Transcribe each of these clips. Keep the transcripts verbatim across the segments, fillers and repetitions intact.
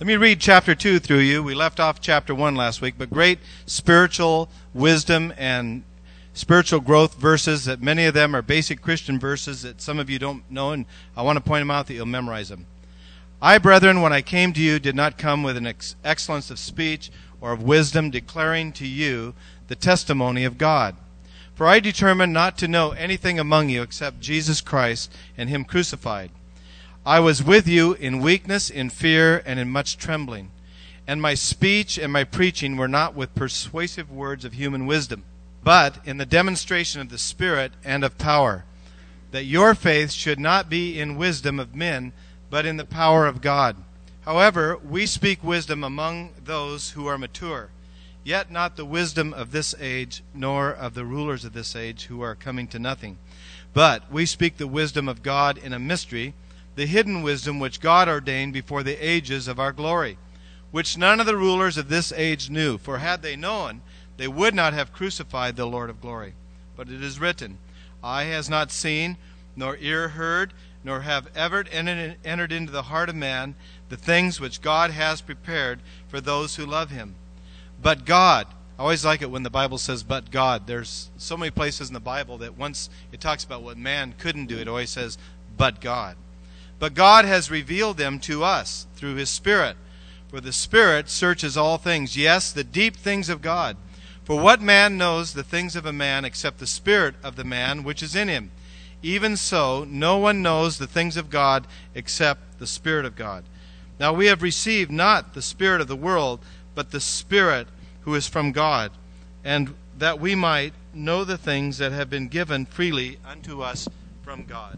Let me read chapter two through you. We left off chapter one last week, but great spiritual wisdom and spiritual growth verses that many of them are basic Christian verses that some of you don't know, and I want to point them out that you'll memorize them. I, brethren, when I came to you, did not come with an ex- excellence of speech or of wisdom, declaring to you the testimony of God. For I determined not to know anything among you except Jesus Christ and him crucified. I was with you in weakness, in fear, and in much trembling. And my speech and my preaching were not with persuasive words of human wisdom, but in the demonstration of the Spirit and of power, that your faith should not be in wisdom of men, but in the power of God. However, we speak wisdom among those who are mature, yet not the wisdom of this age, nor of the rulers of this age who are coming to nothing. But we speak the wisdom of God in a mystery, the hidden wisdom which God ordained before the ages of our glory, which none of the rulers of this age knew. For had they known, they would not have crucified the Lord of glory. But it is written, Eye has not seen, nor ear heard, nor have ever entered into the heart of man the things which God has prepared for those who love him. But God, I always like it when the Bible says, but God. There's so many places in the Bible that once it talks about what man couldn't do, it always says, but God. But God has revealed them to us through his Spirit. For the Spirit searches all things, yes, the deep things of God. For what man knows the things of a man except the spirit of the man which is in him? Even so, no one knows the things of God except the Spirit of God. Now we have received not the spirit of the world, but the Spirit who is from God, and that we might know the things that have been given freely unto us from God.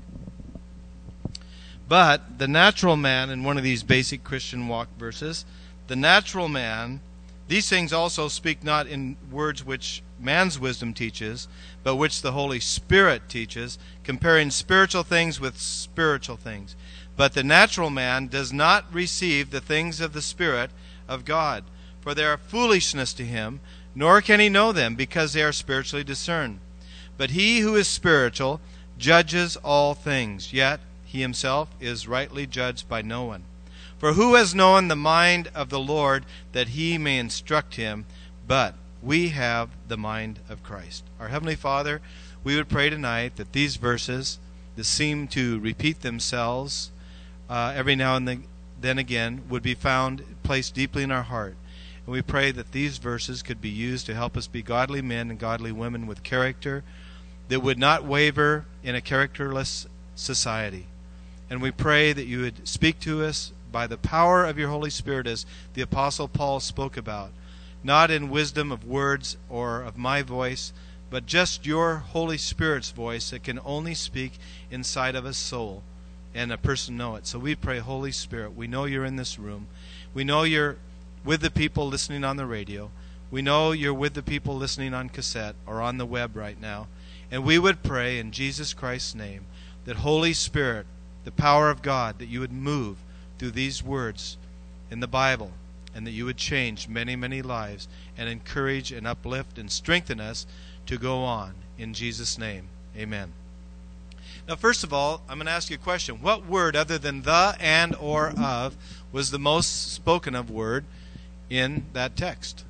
But the natural man, in one of these basic Christian walk verses, the natural man, these things also speak not in words which man's wisdom teaches, but which the Holy Spirit teaches, comparing spiritual things with spiritual things. But the natural man does not receive the things of the Spirit of God, for they are foolishness to him, nor can he know them, because they are spiritually discerned. But he who is spiritual judges all things, yet he himself is rightly judged by no one. For who has known the mind of the Lord that he may instruct him? But we have the mind of Christ. Our Heavenly Father, we would pray tonight that these verses that seem to repeat themselves uh, every now and then again would be found placed deeply in our heart. And we pray that these verses could be used to help us be godly men and godly women with character that would not waver in a characterless society. And we pray that you would speak to us by the power of your Holy Spirit, as the Apostle Paul spoke about, not in wisdom of words or of my voice, but just your Holy Spirit's voice that can only speak inside of a soul and a person know it. So we pray, Holy Spirit, we know you're in this room. We know you're with the people listening on the radio. We know you're with the people listening on cassette or on the web right now. And we would pray in Jesus Christ's name that Holy Spirit, the power of God, that you would move through these words in the Bible, and that you would change many, many lives and encourage and uplift and strengthen us to go on. In Jesus' name, amen. Now, first of all, I'm going to ask you a question. What word other than the, and, or, of was the most spoken of word in that text?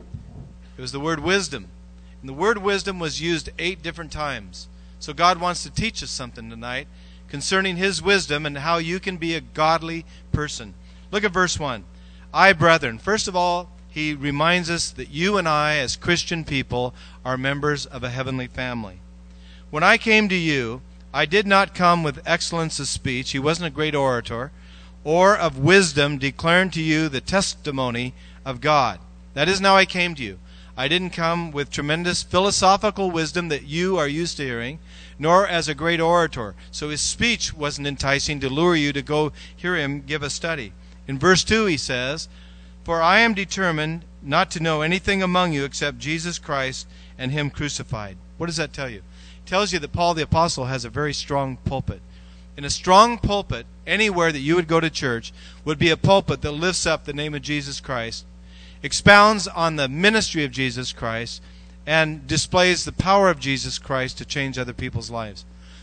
It was the word wisdom. And the word wisdom was used eight different times. So God wants to teach us something tonight concerning his wisdom and how you can be a godly person. Look at verse one. I, brethren. First of all, he reminds us that you and I, as Christian people, are members of a heavenly family. When I came to you, I did not come with excellence of speech. He wasn't a great orator. Or of wisdom, declaring to you the testimony of God. That isn't how I came to you. I didn't come with tremendous philosophical wisdom that you are used to hearing, nor as a great orator. So his speech wasn't enticing to lure you to go hear him give a study. In verse two he says, For I am determined not to know anything among you except Jesus Christ and him crucified. What does that tell you? It tells you that Paul the Apostle has a very strong pulpit. In a strong pulpit, anywhere that you would go to church, would be a pulpit that lifts up the name of Jesus Christ, expounds on the ministry of Jesus Christ, and displays the power of Jesus Christ to change other people's lives.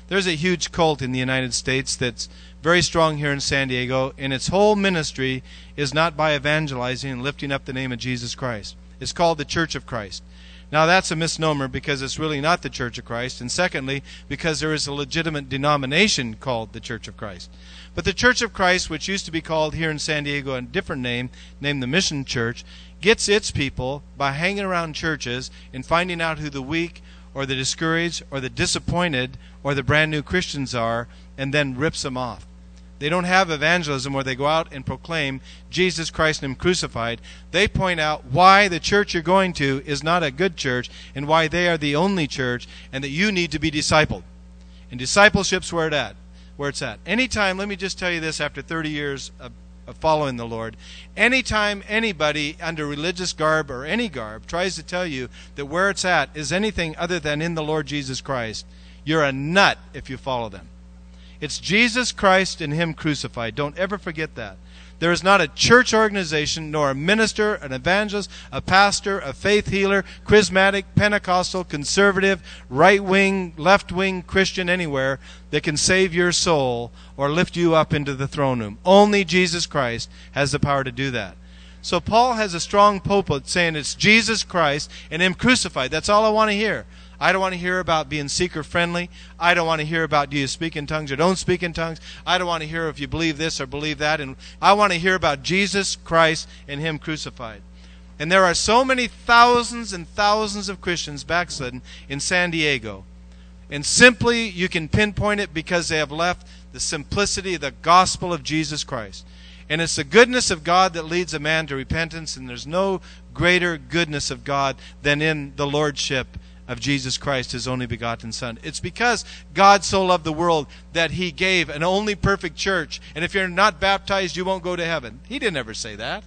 There's a huge cult in the United States that's very strong here in San Diego, and its whole ministry is not by evangelizing and lifting up the name of Jesus Christ. It's called the Church of Christ. Now that's a misnomer because it's really not the Church of Christ, and secondly, because there is a legitimate denomination called the Church of Christ. But the Church of Christ, which used to be called here in San Diego a different name, named the Mission Church, gets its people by hanging around churches and finding out who the weak or the discouraged or the disappointed or the brand new Christians are, and then rips them off. They don't have evangelism where they go out and proclaim Jesus Christ and Him crucified. They point out why the church you're going to is not a good church and why they are the only church and that you need to be discipled. And discipleship's where it at, where it's at. Anytime, let me just tell you this after thirty years of, of following the Lord, anytime anybody under religious garb or any garb tries to tell you that where it's at is anything other than in the Lord Jesus Christ, you're a nut if you follow them. It's Jesus Christ and Him crucified. Don't ever forget that. There is not a church organization, nor a minister, an evangelist, a pastor, a faith healer, charismatic, Pentecostal, conservative, right-wing, left-wing Christian anywhere that can save your soul or lift you up into the throne room. Only Jesus Christ has the power to do that. So Paul has a strong pulpit saying it's Jesus Christ and Him crucified. That's all I want to hear. I don't want to hear about being seeker-friendly. I don't want to hear about do you speak in tongues or don't speak in tongues. I don't want to hear if you believe this or believe that. And I want to hear about Jesus Christ and Him crucified. And there are so many thousands and thousands of Christians backslidden in San Diego. And simply you can pinpoint it because they have left the simplicity of the gospel of Jesus Christ. And it's the goodness of God that leads a man to repentance, and there's no greater goodness of God than in the lordship of Jesus Christ, His only begotten Son. It's because God so loved the world that He gave an only perfect church. And if you're not baptized, you won't go to heaven. He didn't ever say that.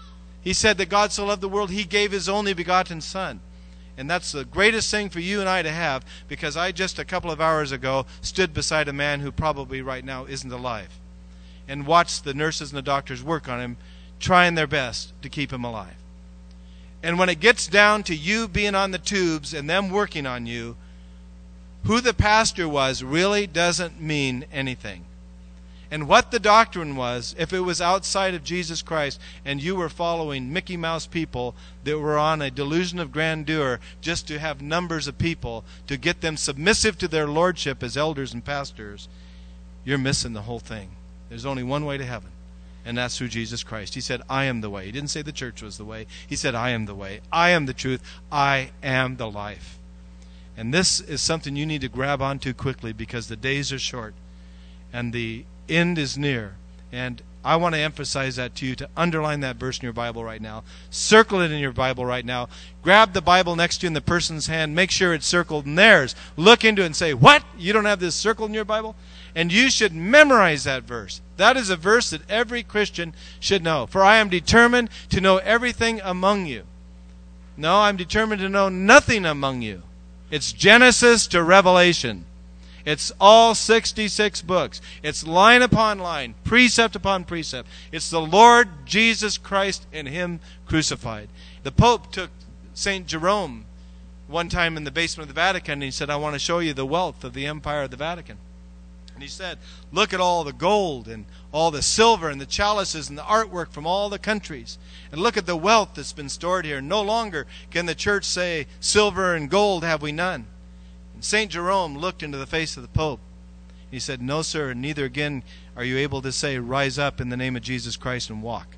He said that God so loved the world, He gave His only begotten Son. And that's the greatest thing for you and I to have, because I just a couple of hours ago stood beside a man who probably right now isn't alive and watched the nurses and the doctors work on him, trying their best to keep him alive. And when it gets down to you being on the tubes and them working on you, who the pastor was really doesn't mean anything. And what the doctrine was, if it was outside of Jesus Christ and you were following Mickey Mouse people that were on a delusion of grandeur just to have numbers of people to get them submissive to their lordship as elders and pastors, you're missing the whole thing. There's only one way to heaven. And that's through Jesus Christ. He said, I am the way. He didn't say the church was the way. He said, I am the way. I am the truth. I am the life. And this is something you need to grab onto quickly because the days are short and the end is near. And I want to emphasize that to you, to underline that verse in your Bible right now. Circle it in your Bible right now. Grab the Bible next to you in the person's hand. Make sure it's circled in theirs. Look into it and say, what? You don't have this circled in your Bible? And you should memorize that verse. That is a verse that every Christian should know. For I am determined to know everything among you. No, I'm determined to know nothing among you. It's Genesis to Revelation. It's all sixty-six books. It's line upon line, precept upon precept. It's the Lord Jesus Christ and Him crucified. The Pope took Saint Jerome one time in the basement of the Vatican and he said, I want to show you the wealth of the Empire of the Vatican. And he said, look at all the gold and all the silver and the chalices and the artwork from all the countries. And look at the wealth that's been stored here. No longer can the church say, silver and gold have we none. And Saint Jerome looked into the face of the Pope. He said, no, sir, neither again are you able to say, rise up in the name of Jesus Christ and walk.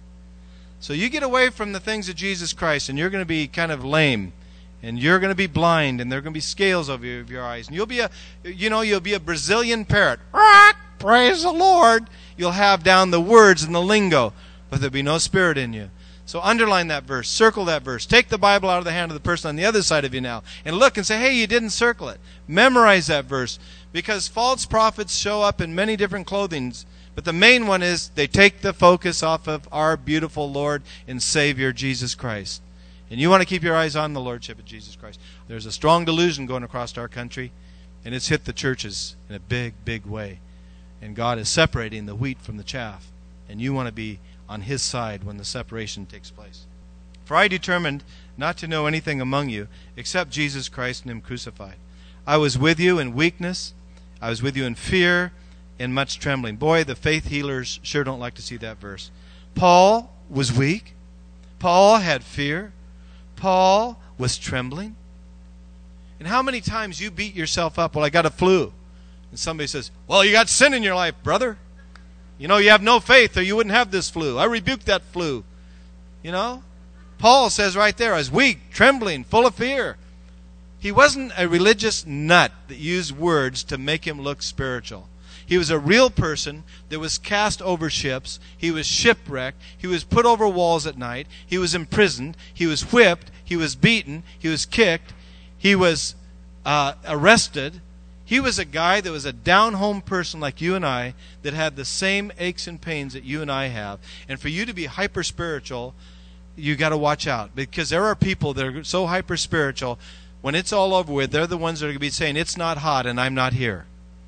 So you get away from the things of Jesus Christ and you're going to be kind of lame. And you're going to be blind, and there are going to be scales over your, your eyes. And you'll be a, you know, you'll be a Brazilian parrot. Praise the Lord. You'll have down the words and the lingo, but there'll be no spirit in you. So underline that verse. Circle that verse. Take the Bible out of the hand of the person on the other side of you now. And look and say, hey, you didn't circle it. Memorize that verse. Because false prophets show up in many different clothings. But the main one is they take the focus off of our beautiful Lord and Savior, Jesus Christ. And you want to keep your eyes on the lordship of Jesus Christ. There's a strong delusion going across our country, and it's hit the churches in a big, big way. And God is separating the wheat from the chaff. And you want to be on His side when the separation takes place. For I determined not to know anything among you except Jesus Christ and Him crucified. I was with you in weakness. I was with you in fear and much trembling. Boy, the faith healers sure don't like to see that verse. Paul was weak. Paul had fear. Paul was trembling. And how many times you beat yourself up, well, I got a flu. And somebody says, well, you got sin in your life, brother. You know, you have no faith or you wouldn't have this flu. I rebuke that flu. You know? Paul says right there, I was weak, trembling, full of fear. He wasn't a religious nut that used words to make him look spiritual. He was a real person that was cast over ships. He was shipwrecked. He was put over walls at night. He was imprisoned. He was whipped. He was beaten. He was kicked. He was uh, arrested. He was a guy that was a down-home person like you and I that had the same aches and pains that you and I have. And for you to be hyper-spiritual, you got to watch out. Because there are people that are so hyper-spiritual, when it's all over with, they're the ones that are going to be saying, it's not hot and I'm not here.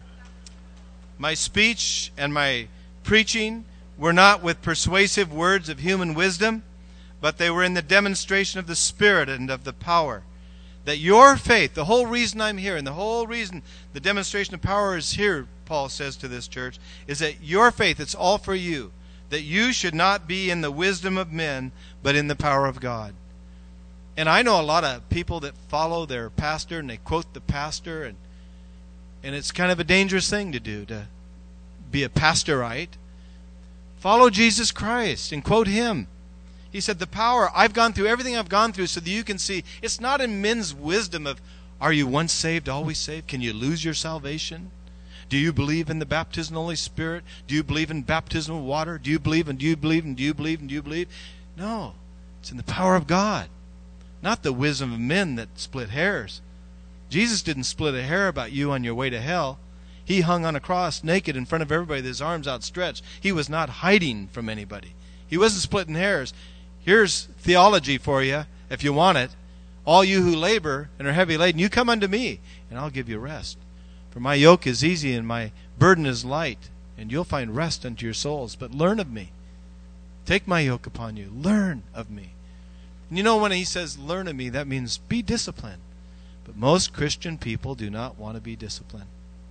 My speech and my preaching were not with persuasive words of human wisdom, but they were in the demonstration of the Spirit and of the power. That your faith, the whole reason I'm here, and the whole reason the demonstration of power is here, Paul says to this church, is that your faith, it's all for you. That you should not be in the wisdom of men, but in the power of God. And I know a lot of people that follow their pastor and they quote the pastor, and and it's kind of a dangerous thing to do, to be a pastorite. Follow Jesus Christ and quote him. He said, the power, I've gone through everything I've gone through so that you can see. It's not in men's wisdom of, are you once saved, always saved? Can you lose your salvation? Do you believe in the baptism of the Holy Spirit? Do you believe in baptism of water? Do you believe and do you believe and do you believe and do you believe? No, it's in the power of God. Not the wisdom of men that split hairs. Jesus didn't split a hair about you on your way to hell. He hung on a cross naked in front of everybody with his arms outstretched. He was not hiding from anybody. He wasn't splitting hairs. Here's theology for you, if you want it. All you who labor and are heavy laden, you come unto me, and I'll give you rest. For my yoke is easy and my burden is light, and you'll find rest unto your souls. But learn of me. Take my yoke upon you. Learn of me. And you know, when he says learn of me, that means be disciplined. But most Christian people do not want to be disciplined.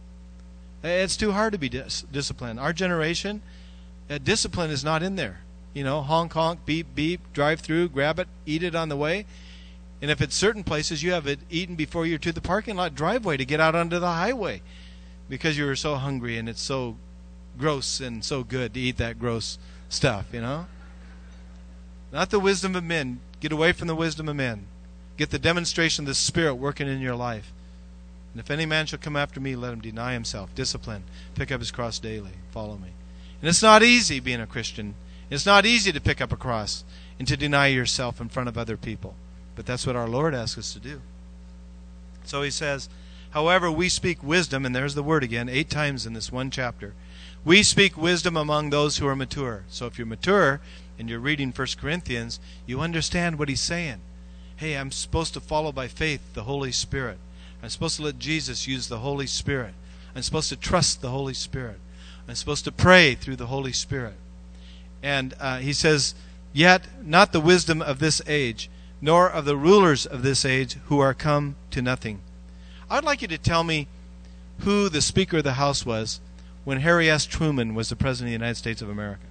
It's too hard to be dis- disciplined. Our generation, uh, discipline is not in there. You know, honk, honk, beep, beep, drive through, grab it, eat it on the way. And if it's certain places, you have it eaten before you're to the parking lot driveway to get out onto the highway because you were so hungry and it's so gross and so good to eat that gross stuff, you know. Not the wisdom of men. Get away from the wisdom of men. Get the demonstration of the Spirit working in your life. And if any man shall come after me, let him deny himself, discipline, pick up his cross daily, follow me. And it's not easy being a Christian. It's not easy to pick up a cross and to deny yourself in front of other people. But that's what our Lord asks us to do. So he says, however, we speak wisdom, and there's the word again, eight times in this one chapter. We speak wisdom among those who are mature. So if you're mature and you're reading First Corinthians, you understand what he's saying. Hey, I'm supposed to follow by faith the Holy Spirit. I'm supposed to let Jesus use the Holy Spirit. I'm supposed to trust the Holy Spirit. I'm supposed to pray through the Holy Spirit. And uh, he says, yet not the wisdom of this age, nor of the rulers of this age who are come to nothing. I'd like you to tell me who the Speaker of the House was when Harry S. Truman was the President of the United States of America.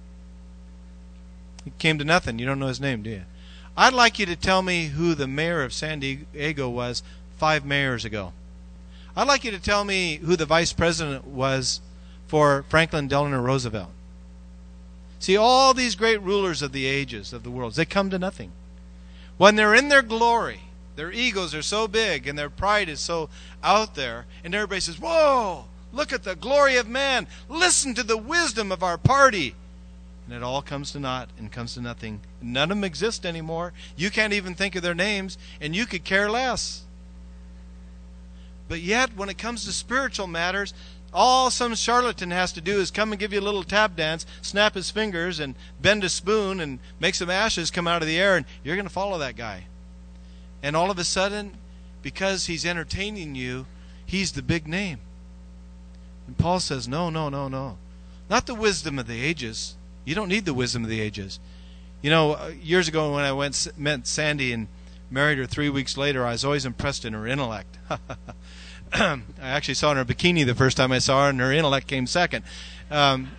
He came to nothing. You don't know his name, do you? I'd like you to tell me who the mayor of San Diego was five mayors ago. I'd like you to tell me who the vice president was for Franklin Delano Roosevelt. See, all these great rulers of the ages of the world, they come to nothing. When they're in their glory, their egos are so big and their pride is so out there, and everybody says, whoa, look at the glory of man. Listen to the wisdom of our party. And it all comes to naught and comes to nothing. None of them exist anymore. You can't even think of their names, and you could care less. But yet, when it comes to spiritual matters, all some charlatan has to do is come and give you a little tap dance, snap his fingers, and bend a spoon, and make some ashes come out of the air, and you're going to follow that guy. And all of a sudden, because he's entertaining you, he's the big name. And Paul says, no, no, no, no. Not the wisdom of the ages. You don't need the wisdom of the ages. You know, years ago when I went met Sandy and married her three weeks later, I was always impressed in her intellect. I actually saw her in her bikini the first time I saw her, and her intellect came second. Um,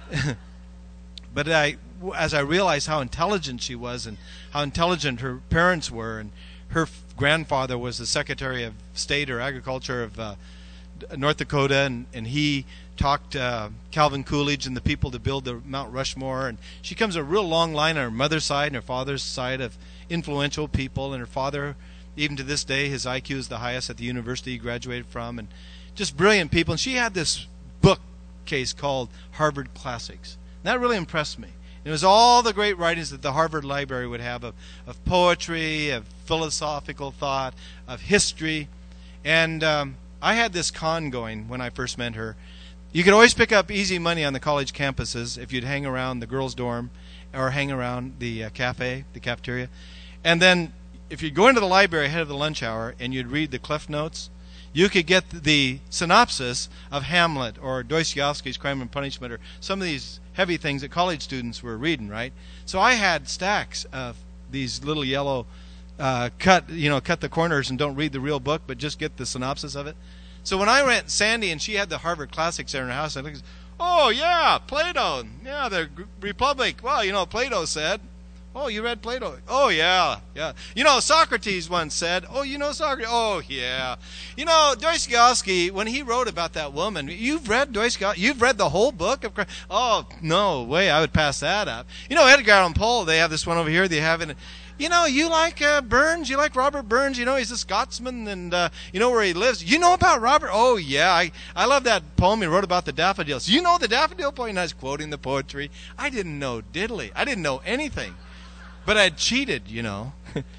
but I, as I realized how intelligent she was and how intelligent her parents were, and her f- grandfather was the Secretary of State or Agriculture of uh, North Dakota, and, and he talked uh, Calvin Coolidge and the people to build the Mount Rushmore. And she comes a real long line on her mother's side and her father's side of influential people. And her father, even to this day, his I Q is the highest at the university he graduated from, and just brilliant people. And she had this bookcase called Harvard Classics. And that really impressed me. It was all the great writings that the Harvard Library would have of, of poetry, of philosophical thought, of history. And um, I had this con going when I first met her. You could always pick up easy money on the college campuses if you'd hang around the girls' dorm or hang around the uh, cafe, the cafeteria. And then if you'd go into the library ahead of the lunch hour and you'd read the Cliff Notes, you could get the synopsis of Hamlet or Dostoevsky's Crime and Punishment or some of these heavy things that college students were reading, right? So I had stacks of these little yellow uh, cut, you know, cut the corners and don't read the real book, but just get the synopsis of it. So when I went Sandy and she had the Harvard Classics there in her house, I looked, oh yeah, Plato, yeah, the Republic. Well, you know, Plato said. Oh, you read Plato? Oh, yeah, yeah. You know, Socrates once said, oh, you know Socrates? Oh, yeah. You know, Dostoevsky, when he wrote about that woman, you've read Dostoevsky? You've read the whole book of Christ? Oh, no way, I would pass that up. You know, Edgar Allan Poe, they have this one over here. They have it. You know, you like uh, Burns? You like Robert Burns? You know, he's a Scotsman, and uh, you know where he lives. You know about Robert? Oh, yeah. I, I love that poem he wrote about the daffodils. You know the daffodil poem? And I was quoting the poetry. I didn't know diddly. I didn't know anything. But I'd cheated, you know.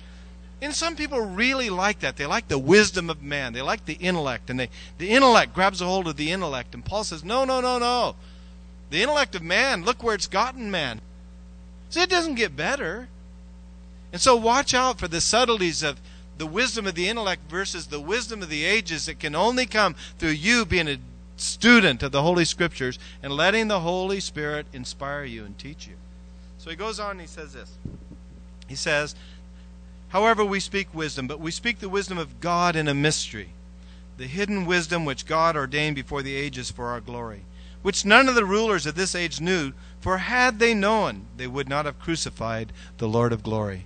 And some people really like that. They like the wisdom of man. They like the intellect. And they, the intellect grabs a hold of the intellect. And Paul says, no, no, no, no. The intellect of man, look where it's gotten man. So it doesn't get better. And so watch out for the subtleties of the wisdom of the intellect versus the wisdom of the ages that can only come through you being a student of the Holy Scriptures and letting the Holy Spirit inspire you and teach you. So he goes on and he says this. He says, however we speak wisdom, but we speak the wisdom of God in a mystery, the hidden wisdom which God ordained before the ages for our glory, which none of the rulers of this age knew, for had they known, they would not have crucified the Lord of glory.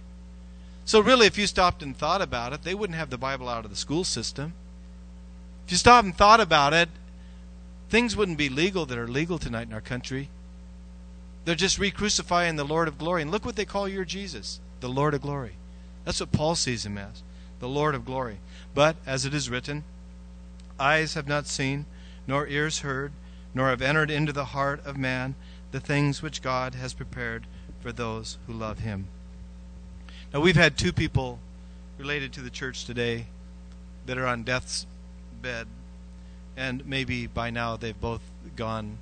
So really, if you stopped and thought about it, they wouldn't have the Bible out of the school system. If you stopped and thought about it, things wouldn't be legal that are legal tonight in our country. They're just re-crucifying the Lord of glory. And look what they call your Jesus, the Lord of glory. That's what Paul sees him as, the Lord of glory. But, as it is written, eyes have not seen, nor ears heard, nor have entered into the heart of man the things which God has prepared for those who love him. Now, we've had two people related to the church today that are on death's bed, and maybe by now they've both gone.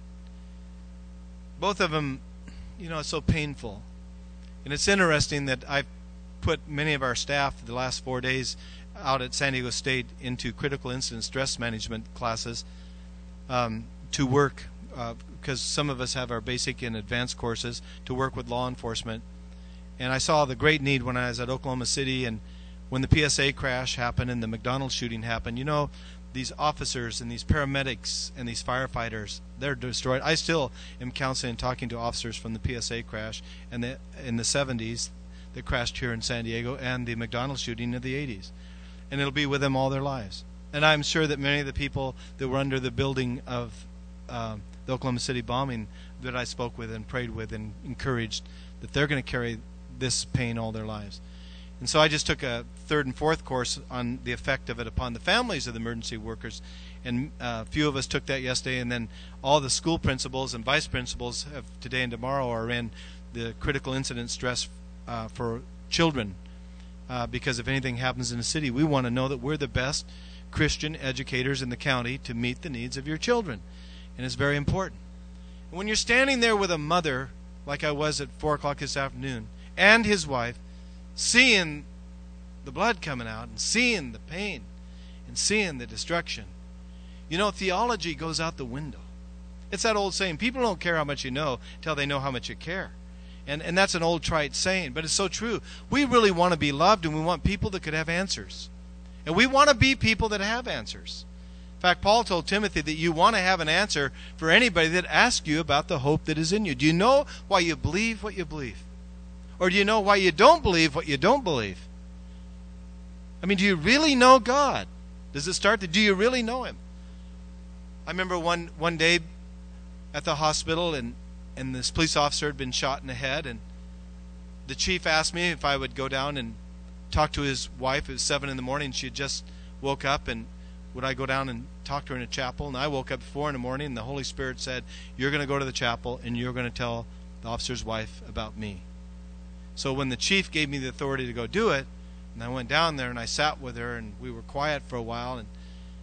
Both of them, you know, it's so painful. And it's interesting that I've put many of our staff the last four days out at San Diego State into critical incident stress management classes um, to work, because uh, some of us have our basic and advanced courses, to work with law enforcement. And I saw the great need when I was at Oklahoma City, and when the P S A crash happened and the McDonald's shooting happened. You know, these officers and these paramedics and these firefighters, they're destroyed. I still am counseling and talking to officers from the P S A crash and the, in the seventies that crashed here in San Diego, and the McDonald's shooting of the eighties. And it'll be with them all their lives. And I'm sure that many of the people that were under the building of uh, the Oklahoma City bombing that I spoke with and prayed with and encouraged, that they're going to carry this pain all their lives. And so I just took a third and fourth course on the effect of it upon the families of the emergency workers. And uh, a few of us took that yesterday, and then all the school principals and vice principals of today and tomorrow are in the critical incident stress uh, for children. Uh, because if anything happens in the city, we want to know that we're the best Christian educators in the county to meet the needs of your children. And it's very important. And when you're standing there with a mother, like I was at four o'clock this afternoon, and his wife, seeing the blood coming out and seeing the pain and seeing the destruction, you know, theology goes out the window. It's that old saying, people don't care how much you know until they know how much you care. And and that's an old trite saying, but it's so true. We really want to be loved, and we want people that could have answers. And we want to be people that have answers. In fact, Paul told Timothy that you want to have an answer for anybody that asks you about the hope that is in you. Do you know why you believe what you believe? Or do you know why you don't believe what you don't believe? I mean, do you really know God? Does it start to, do you really know Him? I remember one, one day at the hospital, and, and this police officer had been shot in the head, and the chief asked me if I would go down and talk to his wife. It was seven in the morning. She had just woke up, and would I go down and talk to her in a chapel? And I woke up at four in the morning, and the Holy Spirit said, you're going to go to the chapel, and you're going to tell the officer's wife about me. So when the chief gave me the authority to go do it, and I went down there, and I sat with her, and we were quiet for a while, and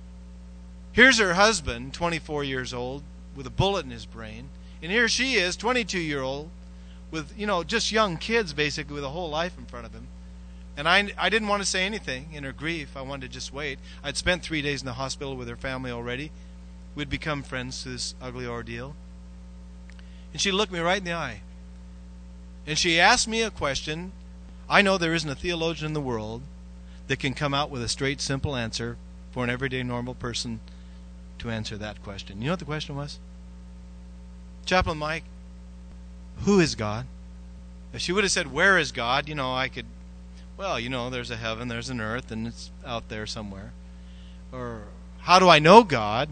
here's her husband, twenty-four years old, with a bullet in his brain, and here she is, twenty-two-year-old, with, you know, just young kids, basically, with a whole life in front of him. And I, I didn't want to say anything in her grief. I wanted to just wait. I'd spent three days in the hospital with her family already. We'd become friends through this ugly ordeal. And she looked me right in the eye. And she asked me a question. I know there isn't a theologian in the world that can come out with a straight, simple answer for an everyday, normal person to answer that question. You know what the question was? Chaplain Mike, who is God? If she would have said, where is God? You know, I could... Well, you know, there's a heaven, there's an earth, and it's out there somewhere. Or, how do I know God?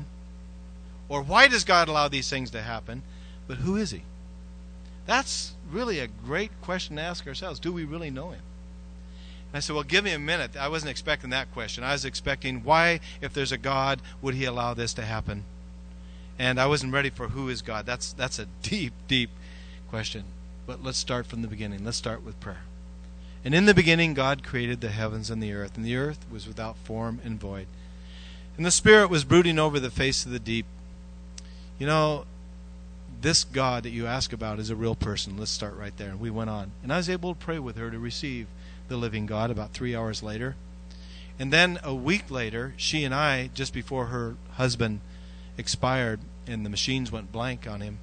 Or, why does God allow these things to happen? But who is He? That's really a great question to ask ourselves. Do we really know Him? And I said, well, give me a minute. I wasn't expecting that question. I was expecting, why, if there's a God, would He allow this to happen? And I wasn't ready for who is God. That's, that's a deep, deep question. But let's start from the beginning. Let's start with prayer. And in the beginning, God created the heavens and the earth, and the earth was without form and void. And the Spirit was brooding over the face of the deep. You know, this God that you ask about is a real person. Let's start right there. And we went on. And I was able to pray with her to receive the living God about three hours later. And then a week later, she and I, just before her husband expired and the machines went blank on him,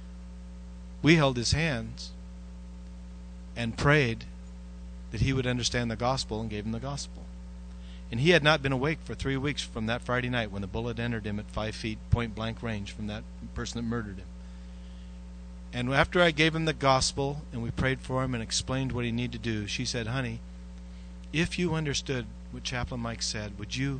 we held his hands and prayed that he would understand the gospel, and gave him the gospel. And he had not been awake for three weeks from that Friday night when the bullet entered him at five feet point blank range from that person that murdered him. And after I gave him the gospel and we prayed for him and explained what he needed to do, she said, honey, if you understood what Chaplain Mike said, would you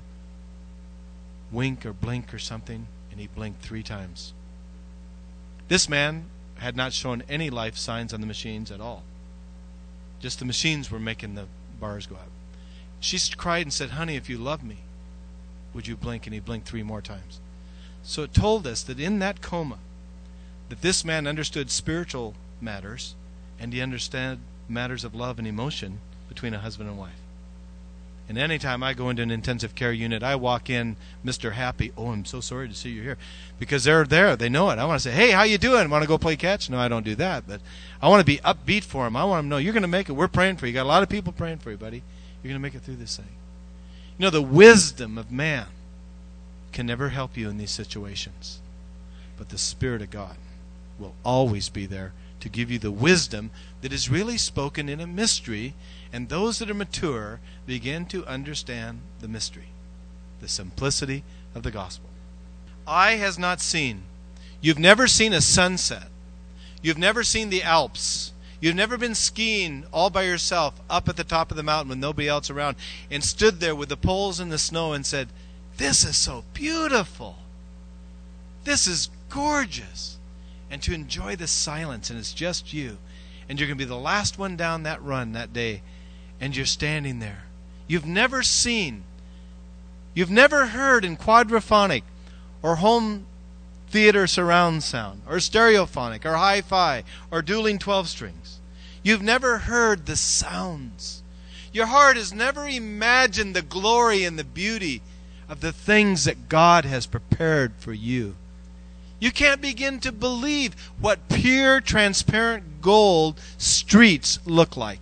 wink or blink or something? And he blinked three times. This man had not shown any life signs on the machines at all. Just the machines were making the bars go out. She cried and said, honey, if you love me, would you blink? And he blinked three more times. So it told us that in that coma, that this man understood spiritual matters, and he understood matters of love and emotion between a husband and wife. And anytime I go into an intensive care unit, I walk in, Mister Happy. Oh, I'm so sorry to see you here. Because they're there. They know it. I want to say, hey, how you doing? Want to go play catch? No, I don't do that. But I want to be upbeat for them. I want them to know you're going to make it. We're praying for you. You got a lot of people praying for you, buddy. You're going to make it through this thing. You know, the wisdom of man can never help you in these situations. But the Spirit of God will always be there to give you the wisdom that is really spoken in a mystery, and those that are mature begin to understand the mystery, the simplicity of the gospel. Eye has not seen. You've never seen a sunset. You've never seen the Alps. You've never been skiing all by yourself up at the top of the mountain with nobody else around and stood there with the poles in the snow and said, this is so beautiful. This is gorgeous. And to enjoy the silence, and it's just you. And you're going to be the last one down that run that day. And you're standing there. You've never seen, you've never heard in quadraphonic or home theater surround sound or stereophonic or hi-fi or dueling twelve strings. You've never heard the sounds. Your heart has never imagined the glory and the beauty of the things that God has prepared for you. You can't begin to believe what pure, transparent gold streets look like.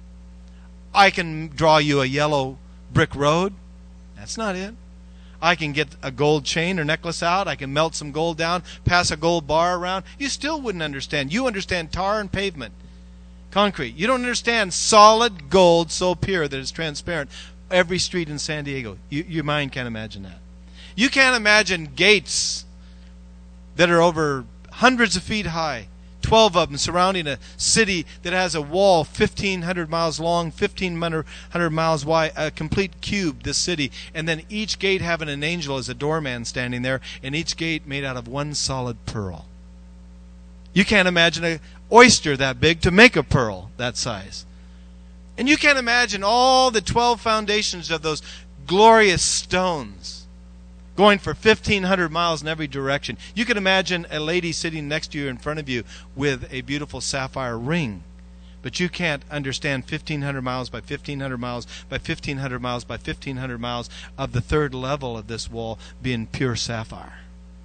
I can draw you a yellow brick road. That's not it. I can get a gold chain or necklace out. I can melt some gold down, pass a gold bar around. You still wouldn't understand. You understand tar and pavement, concrete. You don't understand solid gold so pure that it's transparent. Every street in San Diego. You, your mind can't imagine that. You can't imagine gates that are over hundreds of feet high, twelve of them surrounding a city that has a wall fifteen hundred miles long, fifteen hundred miles wide, a complete cube, this city, and then each gate having an angel as a doorman standing there, and each gate made out of one solid pearl. You can't imagine an oyster that big to make a pearl that size. And you can't imagine all the twelve foundations of those glorious stones going for fifteen hundred miles in every direction. You can imagine a lady sitting next to you in front of you with a beautiful sapphire ring. But you can't understand fifteen hundred miles by fifteen hundred miles by fifteen hundred miles by fifteen hundred miles of the third level of this wall being pure sapphire.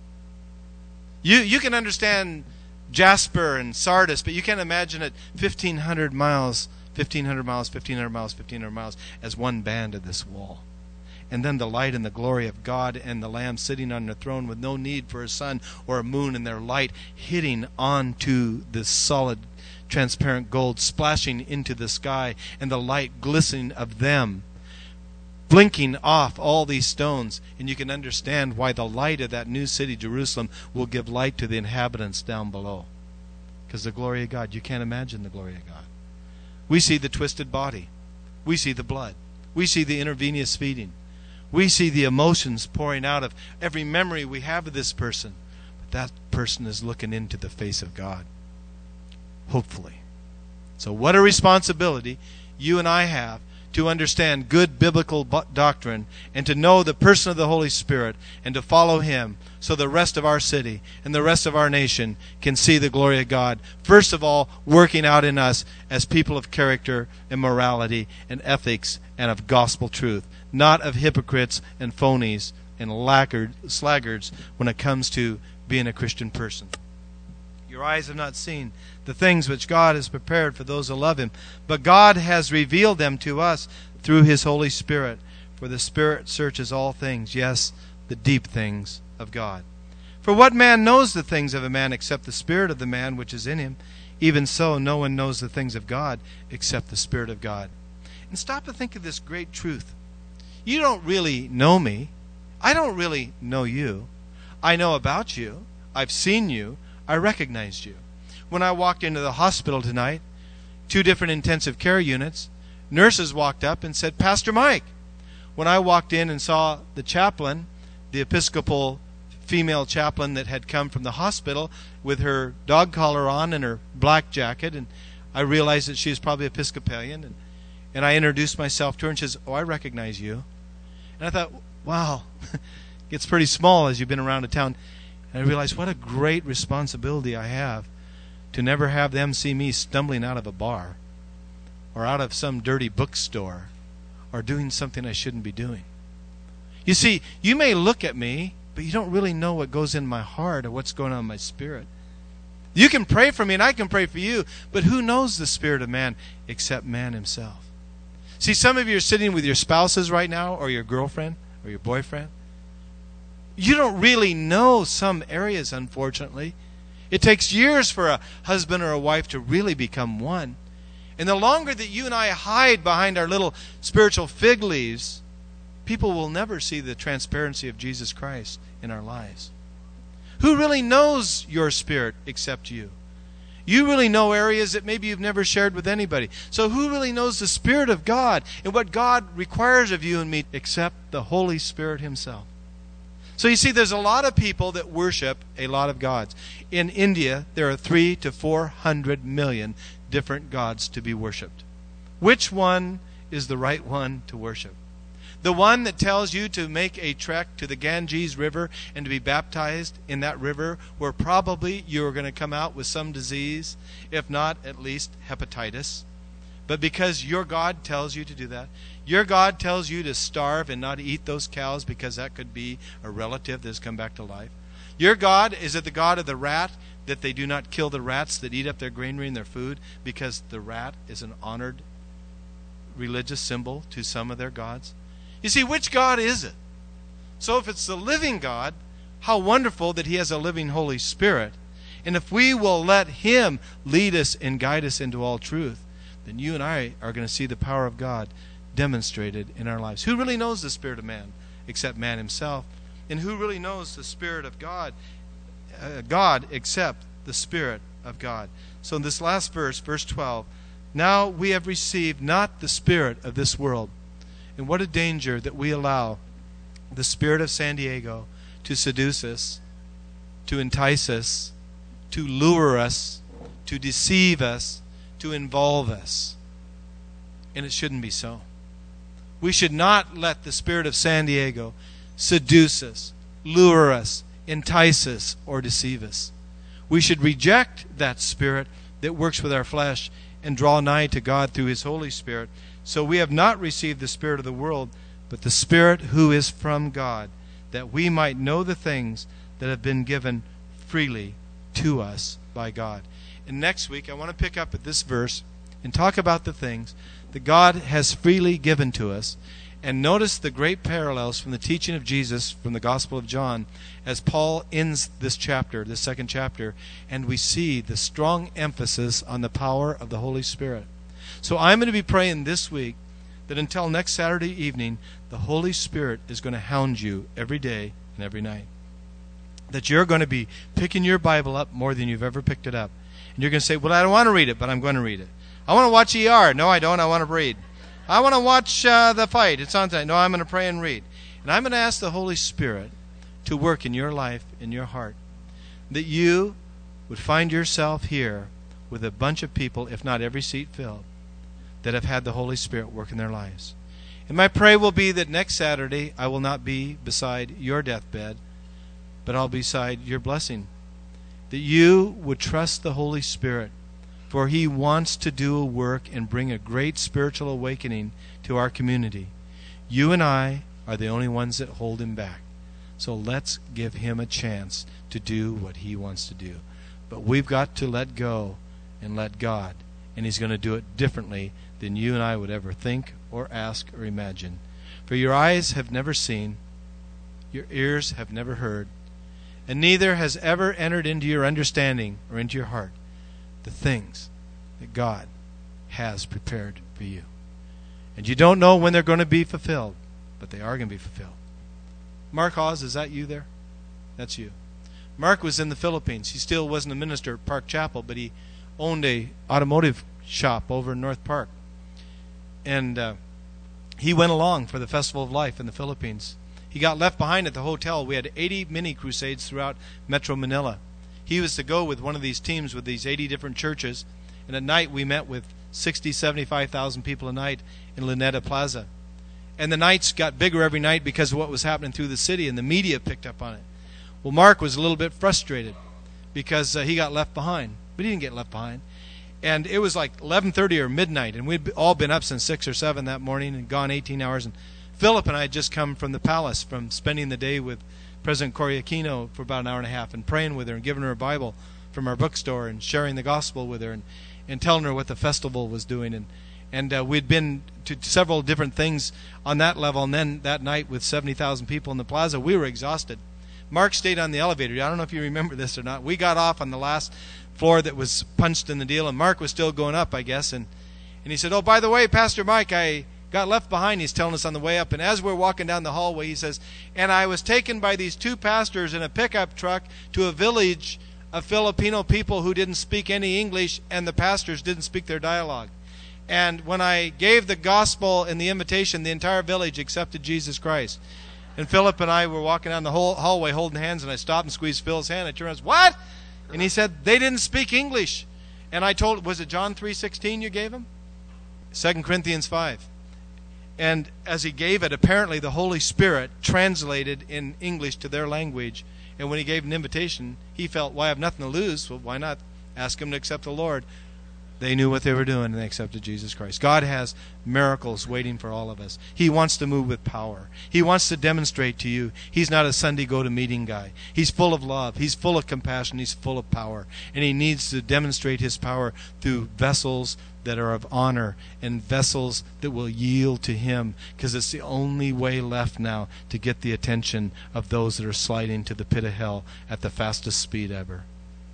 You, you can understand jasper and sardis, but you can't imagine it fifteen hundred miles, fifteen hundred miles, fifteen hundred miles, fifteen hundred miles as one band of this wall. And then the light and the glory of God and the Lamb sitting on the throne with no need for a sun or a moon, and their light hitting onto this solid transparent gold, splashing into the sky, and the light glistening of them, blinking off all these stones. And you can understand why the light of that new city, Jerusalem, will give light to the inhabitants down below. Because the glory of God, you can't imagine the glory of God. We see the twisted body. We see the blood. We see the intravenous feeding. We see the emotions pouring out of every memory we have of this person. But that person is looking into the face of God. Hopefully. So what a responsibility you and I have to understand good biblical doctrine and to know the person of the Holy Spirit and to follow Him so the rest of our city and the rest of our nation can see the glory of God. First of all, working out in us as people of character and morality and ethics and of gospel truth, not of hypocrites and phonies and laggard, slaggards when it comes to being a Christian person. Your eyes have not seen the things which God has prepared for those who love Him, but God has revealed them to us through His Holy Spirit. For the Spirit searches all things, yes, the deep things of God. For what man knows the things of a man except the spirit of the man which is in him? Even so, no one knows the things of God except the Spirit of God. And stop and think of this great truth. You don't really know me. I don't really know you. I know about you. I've seen you. I recognized you. When I walked into the hospital tonight, two different intensive care units, nurses walked up and said, "Pastor Mike." When I walked in and saw the chaplain, the Episcopal female chaplain that had come from the hospital with her dog collar on and her black jacket, and I realized that she was probably Episcopalian, and, and I introduced myself to her, and she says, "Oh, I recognize you." And I thought, wow, it's pretty small as you've been around the town. And I realized what a great responsibility I have to never have them see me stumbling out of a bar or out of some dirty bookstore or doing something I shouldn't be doing. You see, you may look at me, but you don't really know what goes in my heart or what's going on in my spirit. You can pray for me and I can pray for you, but who knows the spirit of man except man himself? See, some of you are sitting with your spouses right now, or your girlfriend, or your boyfriend. You don't really know some areas, unfortunately. It takes years for a husband or a wife to really become one. And the longer that you and I hide behind our little spiritual fig leaves, people will never see the transparency of Jesus Christ in our lives. Who really knows your spirit except you? You really know areas that maybe you've never shared with anybody. So who really knows the Spirit of God and what God requires of you and me except the Holy Spirit Himself? So you see, there's a lot of people that worship a lot of gods. In India, there are three to four hundred million different gods to be worshipped. Which one is the right one to worship? The one that tells you to make a trek to the Ganges River and to be baptized in that river, where probably you are going to come out with some disease, if not at least hepatitis. But because your God tells you to do that, your God tells you to starve and not eat those cows because that could be a relative that has come back to life. Your God, is it the God of the rat, that they do not kill the rats that eat up their granary and their food because the rat is an honored religious symbol to some of their gods? You see, which God is it? So if it's the living God, how wonderful that He has a living Holy Spirit. And if we will let Him lead us and guide us into all truth, then you and I are going to see the power of God demonstrated in our lives. Who really knows the spirit of man except man himself? And who really knows the Spirit of God? Uh, God except the Spirit of God. So in this last verse, verse twelve, now we have received not the spirit of this world. And what a danger that we allow the spirit of San Diego to seduce us, to entice us, to lure us, to deceive us, to involve us. And it shouldn't be so. We should not let the spirit of San Diego seduce us, lure us, entice us, or deceive us. We should reject that spirit that works with our flesh and draw nigh to God through His Holy Spirit. So we have not received the spirit of the world, but the Spirit who is from God, that we might know the things that have been given freely to us by God. And next week I want to pick up at this verse and talk about the things that God has freely given to us. And notice the great parallels from the teaching of Jesus from the Gospel of John as Paul ends this chapter, this second chapter, and we see the strong emphasis on the power of the Holy Spirit. So I'm going to be praying this week that until next Saturday evening, the Holy Spirit is going to hound you every day and every night. That you're going to be picking your Bible up more than you've ever picked it up. And you're going to say, well, I don't want to read it, but I'm going to read it. I want to watch E R. No, I don't. I want to read. I want to watch uh, the fight. It's on tonight. No, I'm going to pray and read. And I'm going to ask the Holy Spirit to work in your life, in your heart, that you would find yourself here with a bunch of people, if not every seat filled, that have had the Holy Spirit work in their lives. And my prayer will be that next Saturday I will not be beside your deathbed, but I'll be beside your blessing. That you would trust the Holy Spirit, for He wants to do a work and bring a great spiritual awakening to our community. You and I are the only ones that hold Him back. So let's give Him a chance to do what He wants to do. But we've got to let go and let God. And He's going to do it differently than you and I would ever think or ask or imagine. For your eyes have never seen, your ears have never heard, and neither has ever entered into your understanding or into your heart the things that God has prepared for you. And you don't know when they're going to be fulfilled, but they are going to be fulfilled. Mark Hawes, is that you there? That's you. Mark was in the Philippines. He still wasn't a minister at Park Chapel, but he owned a automotive shop over in North Park. And uh, he went along for the Festival of Life in the Philippines. He got left behind at the hotel. We had eighty mini crusades throughout Metro Manila. He was to go with one of these teams with these eighty different churches. And at night we met with sixty, seventy-five thousand people a night in Luneta Plaza. And the nights got bigger every night because of what was happening through the city, and the media picked up on it. Well, Mark was a little bit frustrated because uh, he got left behind. But he didn't get left behind. And it was like eleven thirty or midnight, and we'd all been up since six or seven that morning and gone eighteen hours. And Philip and I had just come from the palace from spending the day with President Cory Aquino for about an hour and a half and praying with her and giving her a Bible from our bookstore and sharing the gospel with her and, and telling her what the festival was doing. And, and uh, we'd been to several different things on that level. And then that night with seventy thousand people in the plaza, we were exhausted. Mark stayed on the elevator. I don't know if you remember this or not. We got off on the last floor that was punched in the deal, and Mark was still going up, I guess. And, and he said, oh, by the way, Pastor Mike, I got left behind, he's telling us on the way up. And as we're walking down the hallway, he says, and I was taken by these two pastors in a pickup truck to a village of Filipino people who didn't speak any English, and the pastors didn't speak their dialogue. And when I gave the gospel and the invitation, the entire village accepted Jesus Christ. And Philip and I were walking down the whole hallway holding hands, and I stopped and squeezed Phil's hand. I turned around and said, what? And he said, they didn't speak English. And I told, was it John three sixteen you gave him? Second Corinthians five. And as he gave it, apparently the Holy Spirit translated in English to their language. And when he gave an invitation, he felt, well, I have nothing to lose. Well, why not ask him to accept the Lord? They knew what they were doing, and they accepted Jesus Christ. God has miracles waiting for all of us. He wants to move with power. He wants to demonstrate to you He's not a Sunday go-to-meeting guy. He's full of love. He's full of compassion. He's full of power. And He needs to demonstrate His power through vessels that are of honor and vessels that will yield to Him, because it's the only way left now to get the attention of those that are sliding to the pit of hell at the fastest speed ever.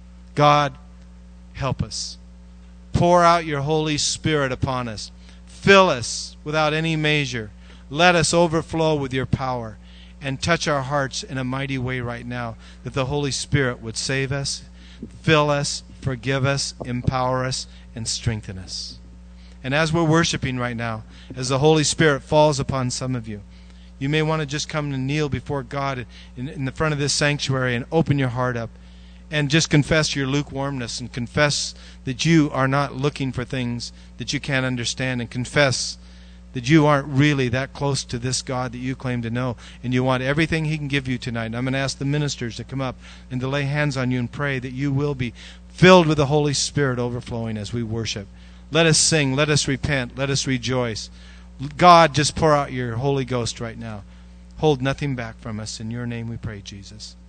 God, help us. Pour out your Holy Spirit upon us. Fill us without any measure. Let us overflow with your power. and touch our hearts in a mighty way right now, that the Holy Spirit would save us, fill us, forgive us, empower us, and strengthen us. And as we're worshiping right now, as the Holy Spirit falls upon some of you, you may want to just come and kneel before God in, in the front of this sanctuary and open your heart up and just confess your lukewarmness and confess that you are not looking for things that you can't understand, and confess that you aren't really that close to this God that you claim to know, and you want everything He can give you tonight. And I'm going to ask the ministers to come up and to lay hands on you and pray that you will be filled with the Holy Spirit overflowing as we worship. Let us sing, let us repent, let us rejoice. God, just pour out your Holy Ghost right now. Hold nothing back from us. In your name we pray, Jesus.